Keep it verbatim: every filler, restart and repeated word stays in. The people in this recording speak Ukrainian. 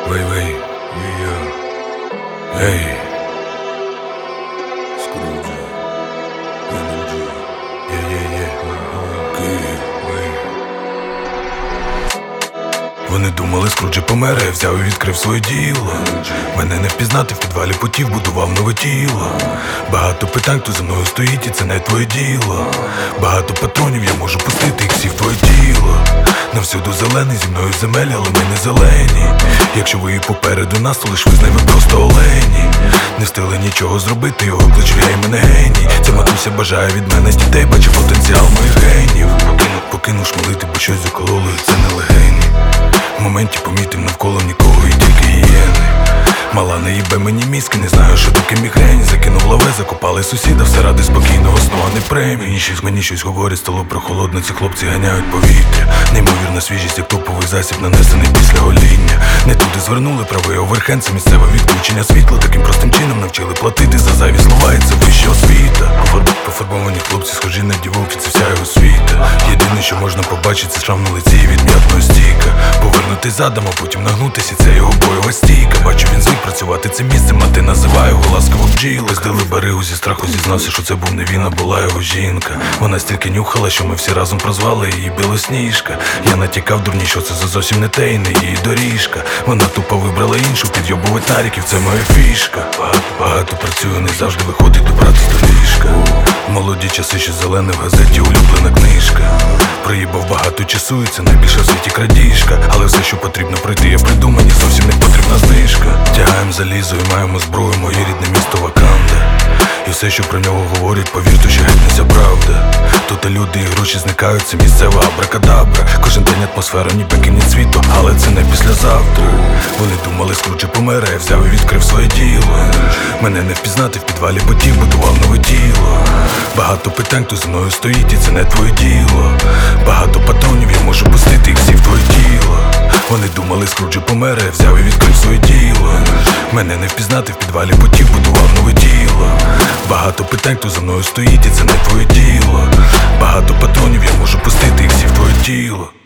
Вей, вей, є-є. Ей. Скруджі. Енерджі. Є-є-є. Київ. Вей. Вони думали, Скруджі помер, я взяв і відкрив своє діло. Мене не впізнати, в підвалі потів, будував нове тіло. Багато питань, хто за мною стоїть, і це не твоє діло. Багато патронів, я можу пустити їх всі в твоє тіло. Навсюду зелений, зі мною земель, але ми не зелені. Якщо ви попереду нас, то лиш визнай, ви просто олені. Не встигли нічого зробити, його кличу я і мене геній. Ця матуся бажає від мене з дітей, бачить потенціал моїх генів. Покину, покину шмалити, бо щось закололо, і це не легені. В моменті помітив навколо нікого і тільки гієни. Мала не їбе мені мізки, не знаю, що таке мігрень. Закинув лаве, закопали сусіда, все ради спокійного сну, а не премії. Інші з мені щось говорять, стало прохолодно, ці хлопці ганяють повітря. Неймовірна свіжість, як топовий засіб, нанесений після гоління. Не туди звернули правий оверхенд, це місцеве відключення світла. Таким простим чином навчили платити за зайві слова, і це вища освіта. Пофарбовані хлопці схожі на дівок, і це вся його світа. Єдине, що можна побачити, це шрам на лиці від м'ятного стіка. Повернутись задом, а потім нагнутися, і це його бойова стійка. Бачу, він звик працювати цим місцем, а ти називає його ласково бджіли. Здали баригу, зі страху зізнався, що це був не він, а була його жінка. Вона стільки нюхала, що ми всі разом прозвали її Білосніжка. Я натякав дурні, що це за зовсім не те і не її доріжка. Вона тупо вибрала іншу, підйобувати наріків, це моя фішка. Багато, багато працюю, не завжди виходить добратись до ліжка. Молоді часи, що зелене в газеті, улюблена книжка. Проїбав багато часу, і це найбільша в світі крадіжка. Але все, що потрібно пройти, я придумав, мені зовсім не потрібна знижка. Тягаємо залізо і маємо зброю, моє рідне місто Ваканда. І все, що про нього говорять, повірте, що геть не вся правда. Тут люди і гроші зникають, це місцева абракадабра. Кожен день атмосфера, ніби кінець світу, але це не післязавтра. Вони думали, Скруджі помер, я взяв і відкрив своє діло. Мене не впізнати, в підвалі потів, будував нове тіло. Багато питань, хто за мною стоїть, і це не твоє діло. Багато патронів, я можу пустити їх всі в твоє тіло. Вони думали, Скруджі помер, я взяв і відкрив своє діло. Мене не впізнати, в підвалі потів, будував нове тіло. Багато питань, хто за мною стоїть, і це не твоє діло. Багато патронів, я можу пустити їх всі в твоє тіло.